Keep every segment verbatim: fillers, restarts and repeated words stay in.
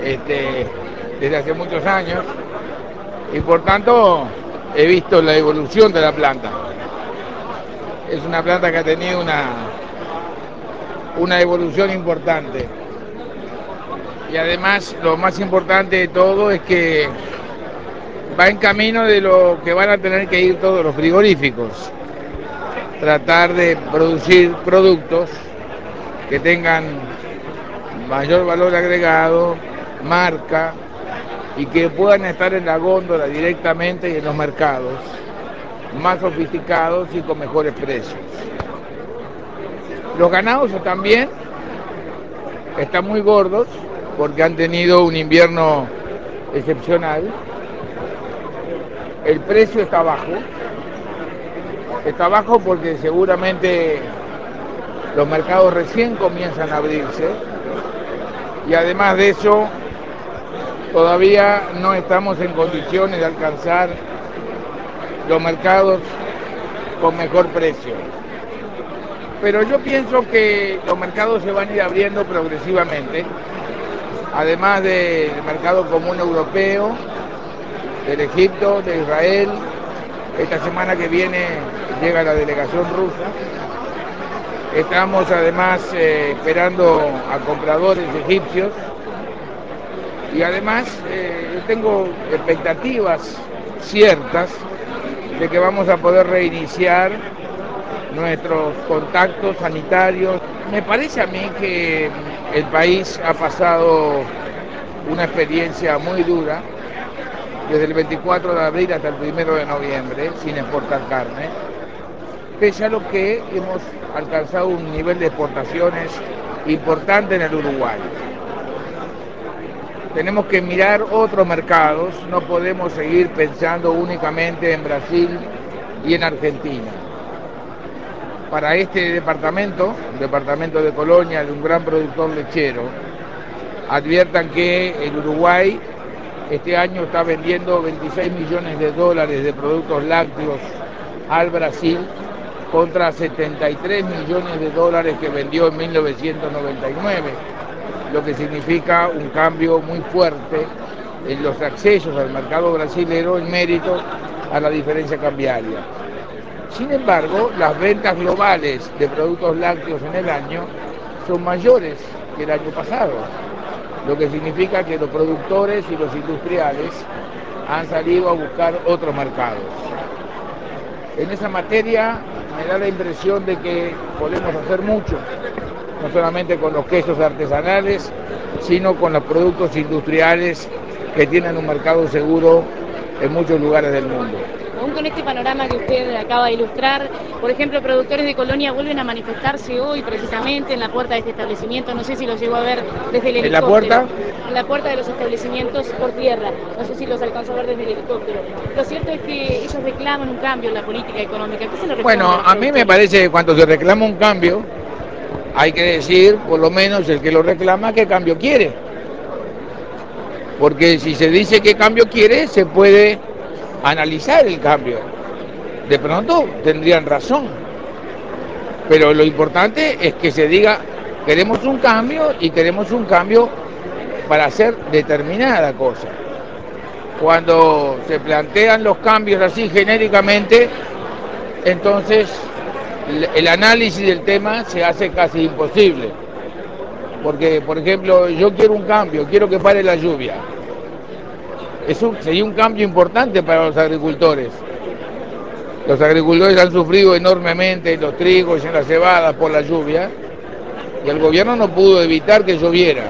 este, desde hace muchos años y por tanto he visto la evolución de la planta. Es una planta que ha tenido una, una evolución importante y además lo más importante de todo es que va en camino de lo que van a tener que ir todos los frigoríficos, tratar de producir productos que tengan mayor valor agregado, marca y que puedan estar en la góndola directamente y en los mercados más sofisticados y con mejores precios. Los ganados también están muy gordos porque han tenido un invierno excepcional. El precio está bajo, está bajo porque seguramente los mercados recién comienzan a abrirse y además de eso todavía no estamos en condiciones de alcanzar los mercados con mejor precio. Pero yo pienso que los mercados se van a ir abriendo progresivamente, además del mercado común europeo, del Egipto, de Israel. Esta semana que viene llega la delegación rusa. Estamos además eh, esperando a compradores egipcios y además eh, tengo expectativas ciertas de que vamos a poder reiniciar nuestros contactos sanitarios. Me parece a mí que el país ha pasado una experiencia muy dura desde el veinticuatro de abril hasta el primero de noviembre sin exportar carne, pese a lo que hemos alcanzado un nivel de exportaciones importante en el Uruguay. Tenemos que mirar otros mercados, no podemos seguir pensando únicamente en Brasil y en Argentina. Para este departamento, un departamento de Colonia, de un gran productor lechero, adviertan que el Uruguay este año está vendiendo veintiséis millones de dólares de productos lácteos al Brasil contra setenta y tres millones de dólares que vendió en mil novecientos noventa y nueve, lo que significa un cambio muy fuerte en los accesos al mercado brasilero en mérito a la diferencia cambiaria. Sin embargo, las ventas globales de productos lácteos en el año son mayores que el año pasado, lo que significa que los productores y los industriales han salido a buscar otros mercados. En esa materia me da la impresión de que podemos hacer mucho, no solamente con los quesos artesanales, sino con los productos industriales que tienen un mercado seguro en muchos lugares del mundo. Aún con este panorama que usted acaba de ilustrar, por ejemplo, productores de Colonia vuelven a manifestarse hoy precisamente en la puerta de este establecimiento, no sé si los llegó a ver desde el helicóptero. ¿En la puerta? En la puerta de los establecimientos por tierra, no sé si los alcanzó a ver desde el helicóptero. Lo cierto es que ellos reclaman un cambio en la política económica. ¿Qué se le responde Bueno, a los a mí me productores? parece que cuando se reclama un cambio, hay que decir, por lo menos el que lo reclama, qué cambio quiere. Porque si se dice qué cambio quiere, se puede analizar el cambio. De pronto tendrían razón. Pero lo importante es que se diga, queremos un cambio y queremos un cambio para hacer determinada cosa. Cuando se plantean los cambios así genéricamente, entonces el análisis del tema se hace casi imposible. Porque, por ejemplo, yo quiero un cambio, quiero que pare la lluvia. Eso sería un cambio importante para los agricultores. Los agricultores han sufrido enormemente en los trigos y en las cebadas por la lluvia y el gobierno no pudo evitar que lloviera.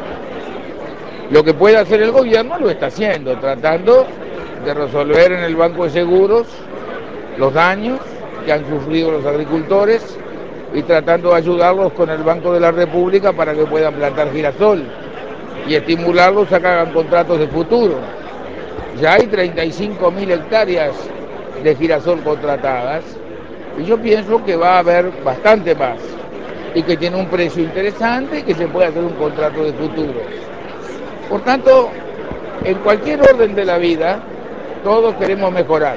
Lo que puede hacer el gobierno lo está haciendo, tratando de resolver en el Banco de Seguros los daños que han sufrido los agricultores y tratando de ayudarlos con el Banco de la República para que puedan plantar girasol y estimularlos a que hagan contratos de futuro. Ya hay treinta y cinco mil hectáreas de girasol contratadas y yo pienso que va a haber bastante más y que tiene un precio interesante y que se puede hacer un contrato de futuro. Por tanto, en cualquier orden de la vida, todos queremos mejorar.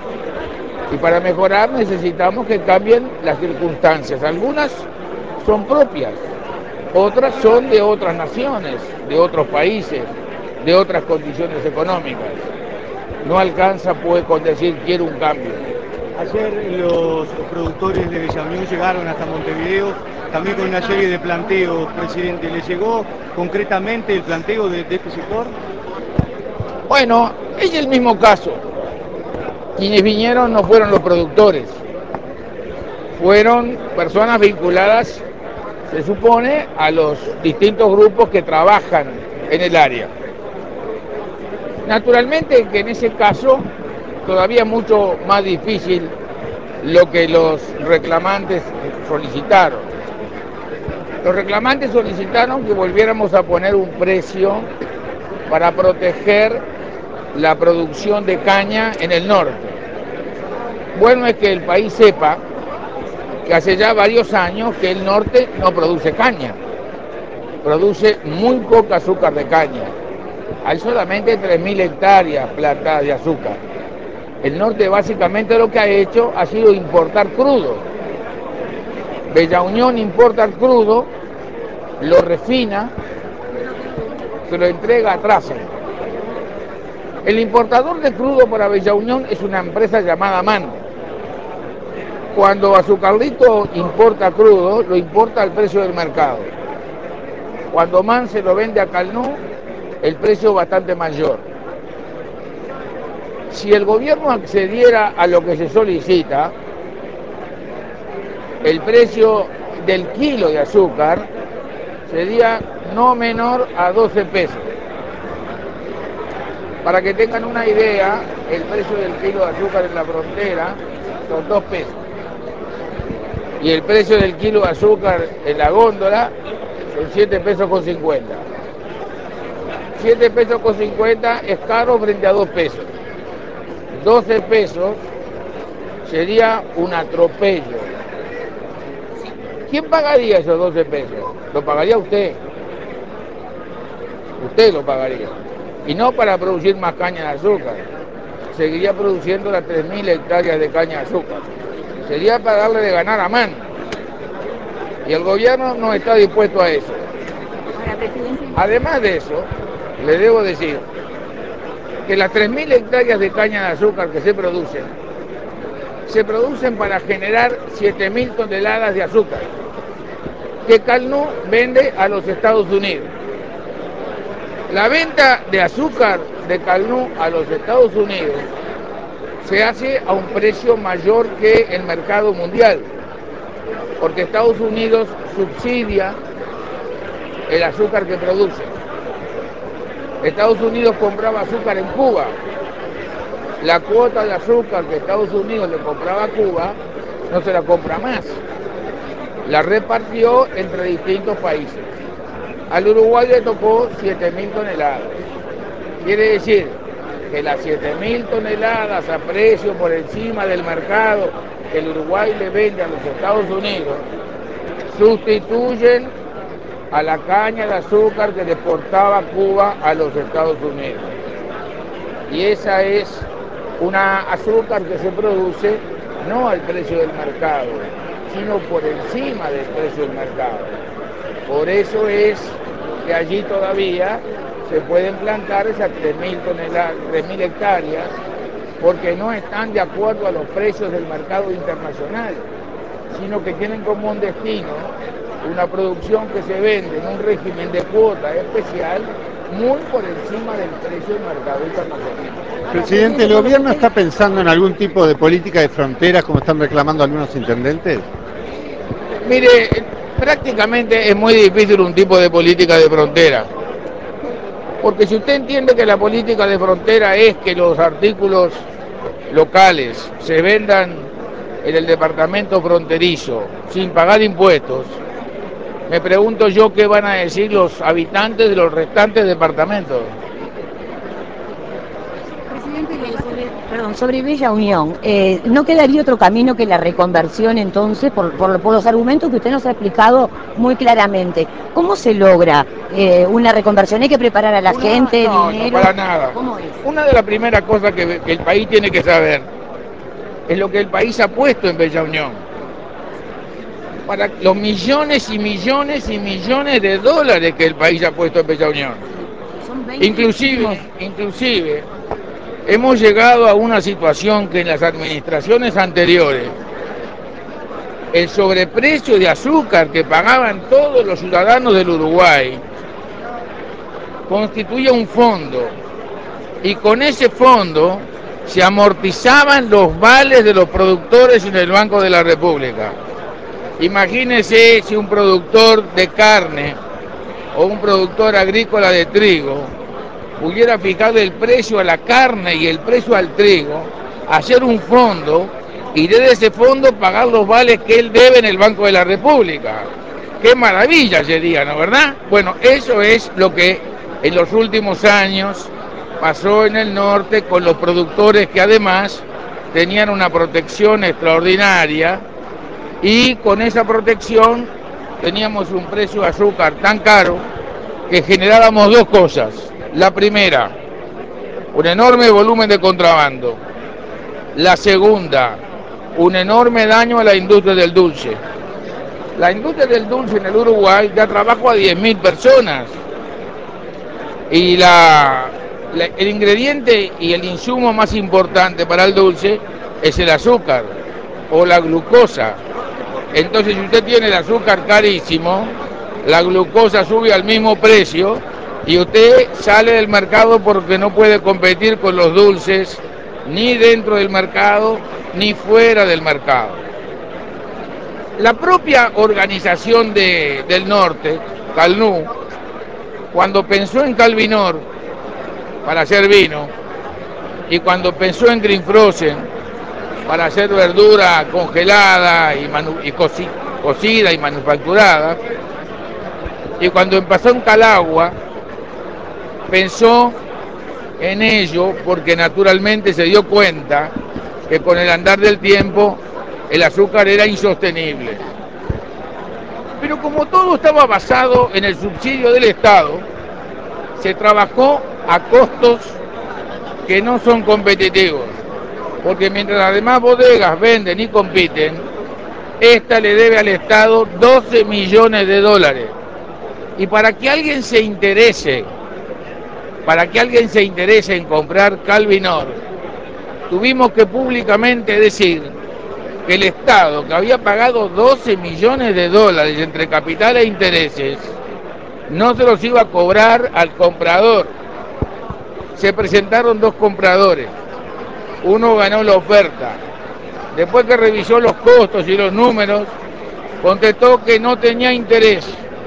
Y para mejorar necesitamos que cambien las circunstancias. Algunas son propias Otras son de otras naciones, de otros países, de otras condiciones económicas. No alcanza pues con decir quiero un cambio. Ayer los productores de Bella Unión llegaron hasta Montevideo, también con una serie de planteos, presidente. ¿Le llegó concretamente el planteo de, de este sector? Bueno, es el mismo caso. Quienes vinieron no fueron los productores, fueron personas vinculadas, se supone, a los distintos grupos que trabajan en el área. Naturalmente que en ese caso todavía es mucho más difícil lo que los reclamantes solicitaron. Los reclamantes solicitaron que volviéramos a poner un precio para proteger la producción de caña en el norte. Bueno es que el país sepa que hace ya varios años que el norte no produce caña, produce muy poca azúcar de caña. Hay solamente tres mil hectáreas plantadas de azúcar. El norte básicamente lo que ha hecho ha sido importar crudo. Bella Unión importa el crudo, lo refina, se lo entrega a Trace. El importador de crudo para Bella Unión es una empresa llamada MAN. Cuando Azucarlito importa crudo, lo importa al precio del mercado. Cuando MAN se lo vende a Calnú, el precio es bastante mayor. Si el gobierno accediera a lo que se solicita, el precio del kilo de azúcar sería no menor a doce pesos. Para que tengan una idea, el precio del kilo de azúcar en la frontera son dos pesos. Y el precio del kilo de azúcar en la góndola son siete pesos con cincuenta. siete pesos con cincuenta es caro frente a dos pesos. doce pesos sería un atropello. ¿Quién pagaría esos doce pesos? Lo pagaría usted. Usted lo pagaría. Y no para producir más caña de azúcar. Seguiría produciendo las tres mil hectáreas de caña de azúcar. Sería para darle de ganar a MAN. Y el gobierno no está dispuesto a eso. Además de eso, le debo decir que las tres mil hectáreas de caña de azúcar que se producen, se producen para generar siete mil toneladas de azúcar, que Calnú vende a los Estados Unidos. La venta de azúcar de Calnú a los Estados Unidos se hace a un precio mayor que el mercado mundial, porque Estados Unidos subsidia el azúcar que produce. Estados Unidos compraba azúcar en Cuba. La cuota de azúcar que Estados Unidos le compraba a Cuba no se la compra más. La repartió entre distintos países. Al Uruguay le tocó siete mil toneladas. Quiere decir que las siete mil toneladas a precio por encima del mercado que el Uruguay le vende a los Estados Unidos sustituyen a la caña de azúcar que le exportaba Cuba a los Estados Unidos. Y esa es una azúcar que se produce no al precio del mercado, sino por encima del precio del mercado. Por eso es que allí todavía se pueden plantar esas tres mil toneladas, tres mil hectáreas, porque no están de acuerdo a los precios del mercado internacional, sino que tienen como un destino una producción que se vende en un régimen de cuota especial muy por encima del precio del mercado internacional. Presidente, ¿el gobierno está pensando en algún tipo de política de fronteras como están reclamando algunos intendentes? Mire, prácticamente es muy difícil un tipo de política de frontera, porque si usted entiende que la política de frontera es que los artículos locales se vendan en el departamento fronterizo sin pagar impuestos, me pregunto yo qué van a decir los habitantes de los restantes departamentos. Presidente, sobre, perdón, sobre Bella Unión, eh, ¿no quedaría otro camino que la reconversión entonces, por, por, por los argumentos que usted nos ha explicado muy claramente? ¿Cómo se logra eh, una reconversión? ¿Hay que preparar a la Una, gente, no, dinero? No, para nada. ¿Cómo es? Una de las primeras cosas que, que el país tiene que saber es lo que el país ha puesto en Bella Unión. para los millones y millones y millones de dólares que el país ha puesto en Bella Unión. Inclusive, inclusive, hemos llegado a una situación que en las administraciones anteriores, el sobreprecio de azúcar que pagaban todos los ciudadanos del Uruguay constituía un fondo, y con ese fondo se amortizaban los vales de los productores en el Banco de la República. Imagínese si un productor de carne o un productor agrícola de trigo pudiera fijar el precio a la carne y el precio al trigo, hacer un fondo y desde ese fondo pagar los vales que él debe en el Banco de la República. ¡Qué maravilla sería!, ¿no verdad? Bueno, eso es lo que en los últimos años pasó en el norte con los productores que además tenían una protección extraordinaria, y con esa protección teníamos un precio de azúcar tan caro que generábamos dos cosas. La primera, un enorme volumen de contrabando. La segunda, un enorme daño a la industria del dulce. La industria del dulce en el Uruguay da trabajo a diez mil personas. Y la, la, el ingrediente y el insumo más importante para el dulce es el azúcar o la glucosa. Entonces, si usted tiene el azúcar carísimo, la glucosa sube al mismo precio y usted sale del mercado porque no puede competir con los dulces ni dentro del mercado ni fuera del mercado. La propia organización de, del norte, Calnú, cuando pensó en Calvinor para hacer vino y cuando pensó en Green Frozen para hacer verdura congelada y, manu y coci cocida y manufacturada, y cuando empezó en Calagua, pensó en ello porque naturalmente se dio cuenta que con el andar del tiempo el azúcar era insostenible. Pero como todo estaba basado en el subsidio del Estado, se trabajó a costos que no son competitivos, porque mientras las demás bodegas venden y compiten, esta le debe al Estado doce millones de dólares. Y para que alguien se interese, para que alguien se interese en comprar Calvinor, tuvimos que públicamente decir que el Estado, que había pagado doce millones de dólares entre capital e intereses, no se los iba a cobrar al comprador. Se presentaron dos compradores, uno ganó la oferta, después que revisó los costos y los números, contestó que no tenía interés,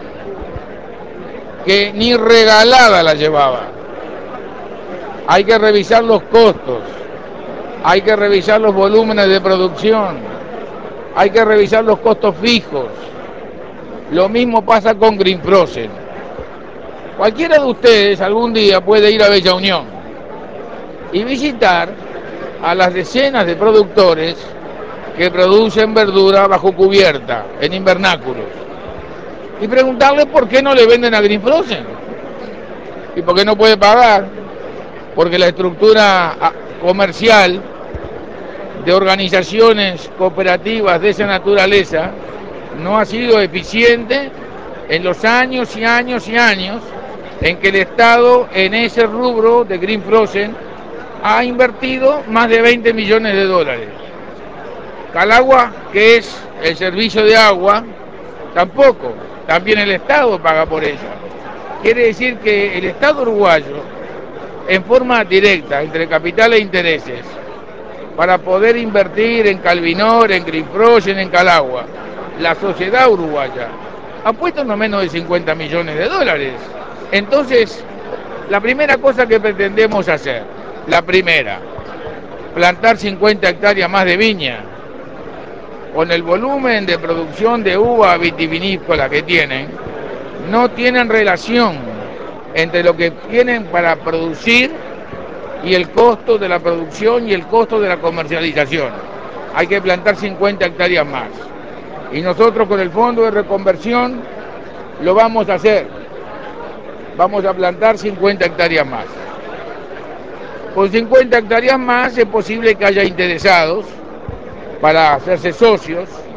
que ni regalada la llevaba. Hay que revisar los costos, hay que revisar los volúmenes de producción, hay que revisar los costos fijos. Lo mismo pasa con Green Frozen. Cualquiera de ustedes algún día puede ir a Bella Unión y visitar a las decenas de productores que producen verdura bajo cubierta, en invernáculos, y preguntarle por qué no le venden a Green Frozen y por qué no puede pagar, porque la estructura comercial de organizaciones cooperativas de esa naturaleza no ha sido eficiente en los años y años y años en que el Estado en ese rubro de Green Frozen ha invertido más de veinte millones de dólares. Calagua, que es el servicio de agua, tampoco, también el Estado paga por ella. Quiere decir que el Estado uruguayo, en forma directa, entre capital e intereses, para poder invertir en Calvinor, en Green Frozen, en Calagua, la sociedad uruguaya ha puesto no menos de cincuenta millones de dólares. Entonces, la primera cosa que pretendemos hacer, la primera, plantar cincuenta hectáreas más de viña. Con el volumen de producción de uva vitivinícola que tienen, no tienen relación entre lo que tienen para producir y el costo de la producción y el costo de la comercialización. Hay que plantar cincuenta hectáreas más. Y nosotros con el Fondo de Reconversión lo vamos a hacer. Vamos a plantar cincuenta hectáreas más. Con cincuenta hectáreas más es posible que haya interesados para hacerse socios.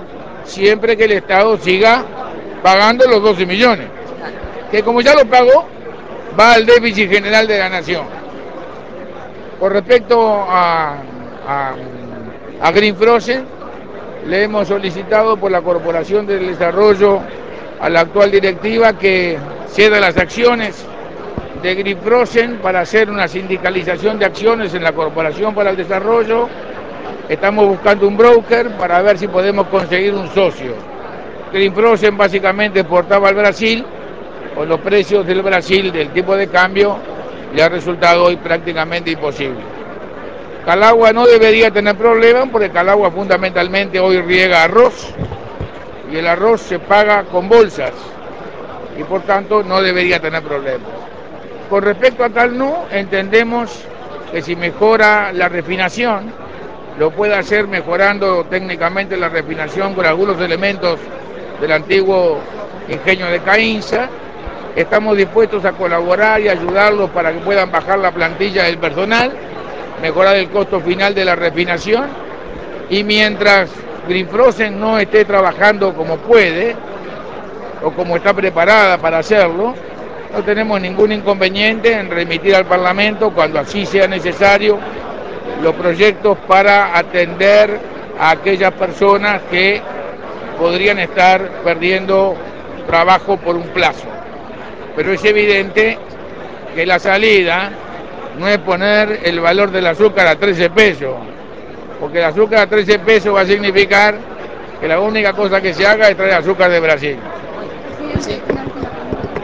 siempre que el Estado siga pagando los doce millones, que como ya lo pagó, va al déficit general de la nación. Con respecto a, a, a Green Frozen, le hemos solicitado por la Corporación del Desarrollo a la actual directiva que ceda las acciones de Green Frozen para hacer una sindicalización de acciones en la Corporación para el Desarrollo. Estamos buscando un broker para ver si podemos conseguir un socio. Green Frozen básicamente exportaba al Brasil, con los precios del Brasil del tipo de cambio le ha resultado hoy prácticamente imposible. Calagua no debería tener problemas porque Calagua fundamentalmente hoy riega arroz y el arroz se paga con bolsas y por tanto no debería tener problemas. Con respecto a Talnú, entendemos que si mejora la refinación, lo puede hacer mejorando técnicamente la refinación con algunos elementos del antiguo ingenio de Caínza. Estamos dispuestos a colaborar y ayudarlos para que puedan bajar la plantilla del personal, mejorar el costo final de la refinación, y mientras Green Frozen no esté trabajando como puede o como está preparada para hacerlo, no tenemos ningún inconveniente en remitir al Parlamento, cuando así sea necesario, los proyectos para atender a aquellas personas que podrían estar perdiendo trabajo por un plazo. Pero es evidente que la salida no es poner el valor del azúcar a trece pesos, porque el azúcar a trece pesos va a significar que la única cosa que se haga es traer azúcar de Brasil. Presidente, una última pregunta.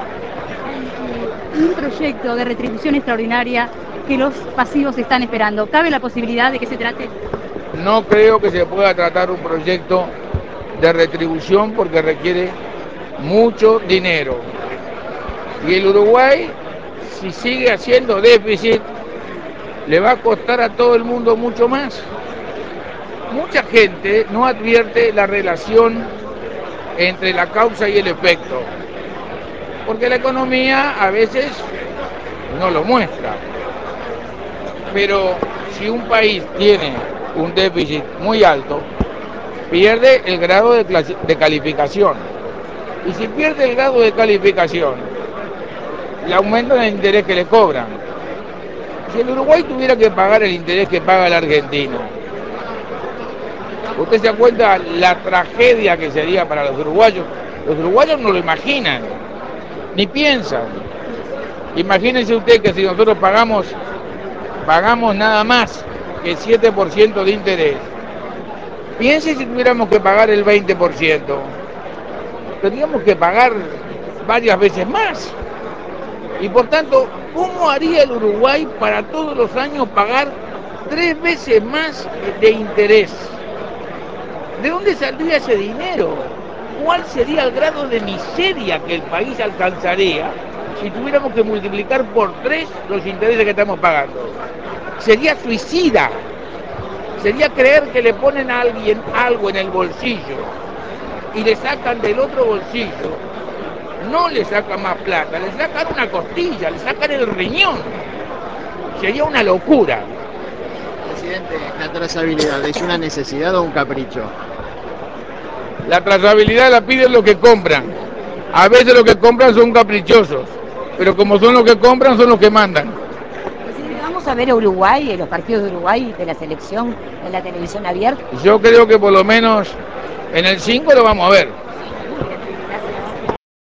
Hay un proyecto de retribución extraordinaria que los pasivos están esperando. ¿Cabe la posibilidad de que se trate? No creo que se pueda tratar un proyecto de retribución porque requiere mucho dinero. Y el Uruguay, si sigue haciendo déficit, le va a costar a todo el mundo mucho más. Mucha gente no advierte la relación entre la causa y el efecto, porque la economía a veces no lo muestra. Pero si un país tiene un déficit muy alto, pierde el grado de, de calificación. Y si pierde el grado de calificación, le aumentan el interés que le cobran. Si el Uruguay tuviera que pagar el interés que paga la Argentina, ¿usted se da cuenta la tragedia que sería para los uruguayos? Los uruguayos no lo imaginan, ni piensan. Imagínense usted que si nosotros pagamos, pagamos nada más que el siete por ciento de interés, piense si tuviéramos que pagar el veinte por ciento, tendríamos que pagar varias veces más. Y por tanto, ¿cómo haría el Uruguay para todos los años pagar tres veces más de interés? ¿De dónde saldría ese dinero? ¿Cuál sería el grado de miseria que el país alcanzaría si tuviéramos que multiplicar por tres los intereses que estamos pagando? Sería suicida. Sería creer que le ponen a alguien algo en el bolsillo y le sacan del otro bolsillo. No le sacan más plata, le sacan una costilla, le sacan el riñón. Sería una locura. Presidente, ¿la trazabilidad es una necesidad o un capricho? La trazabilidad la piden los que compran. A veces los que compran son caprichosos, pero como son los que compran, son los que mandan. Presidente, ¿vamos a ver a Uruguay, en los partidos de Uruguay, de la selección, en la televisión abierta? Yo creo que por lo menos en el cinco lo vamos a ver.